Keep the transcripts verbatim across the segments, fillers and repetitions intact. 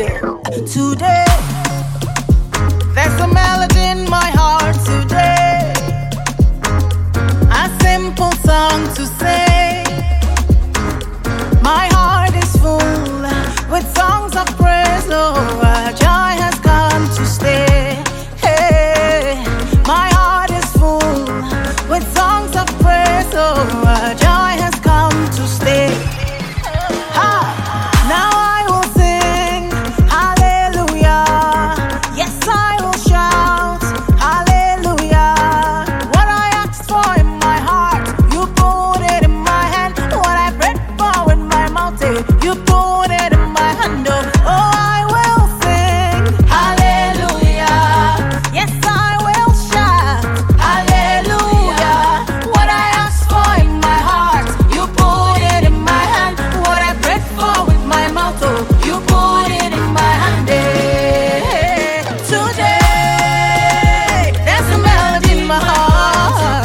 today. Today, there's a melody in my heart today. A simple song to say. My heart is full with songs of praise. Oh, joy has come to stay. Hey, my heart is full with songs of praise. Oh, joy has come to stay. Ha! Now I will sing hallelujah. Yes, I will shout hallelujah. What I asked for in my heart, you put it in my hand. What I prayed for in my mouth, eh, you put it in my hand. Oh, oh, I will sing hallelujah. Yes, I will shout hallelujah. What I asked for in my heart, you put it in my hand. What I prayed for with my mouth, oh, you put it in my hand. eh. Today, there's a melody in my heart,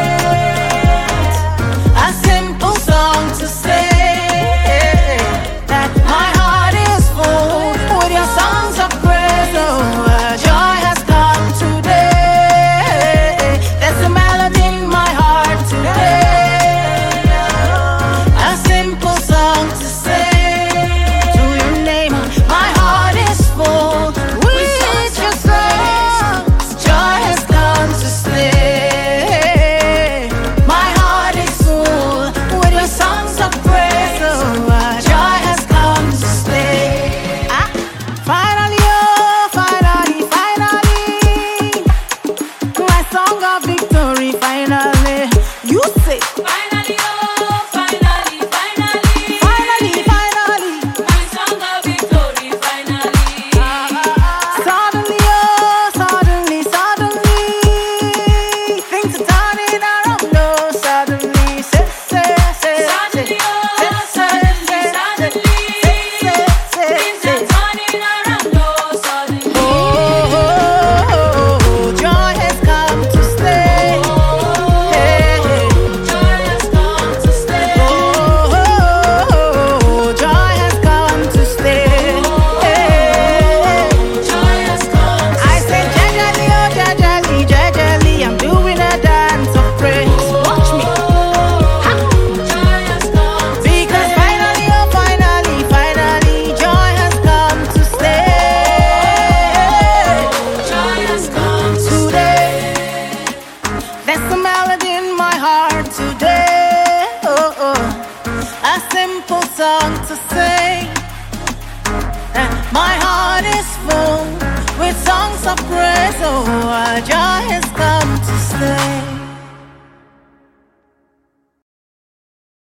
a simple song to say that my heart is full with your songs of praise. Oh, joy has come today. There's a melody in my heart today, a simple song to say to your name. My heart is full with your songs. Joy has come to stay. My heart is full with your songs of praise. Oh, joy has come to stay. Ah, finally, oh, finally, finally, my song of victory. Finally, you say. Finally, oh, finally, finally, Finally, finally. my song of victory, finally. Suddenly, oh, suddenly, suddenly, things are turning around. Oh, suddenly, say, say, say, Suddenly, say, oh, say, suddenly, say, suddenly, say, say, things say. are turning around. Oh, suddenly, Oh, oh, oh, joy has come to stay. Hey, hey. joy has come to stay. Oh, oh, oh, joy has come to stay. Hey. Joy has come to I say jajali, oh jajali, jajali, I'm doing a dance of praise. Watch me, ha. Joy has come to Because finally, oh finally, finally, joy has come to stay. Joy has come to Today, there's a melody in my heart today. Oh, oh, a simple song to say. My heart is full with songs of praise. Oh, joy has come to stay.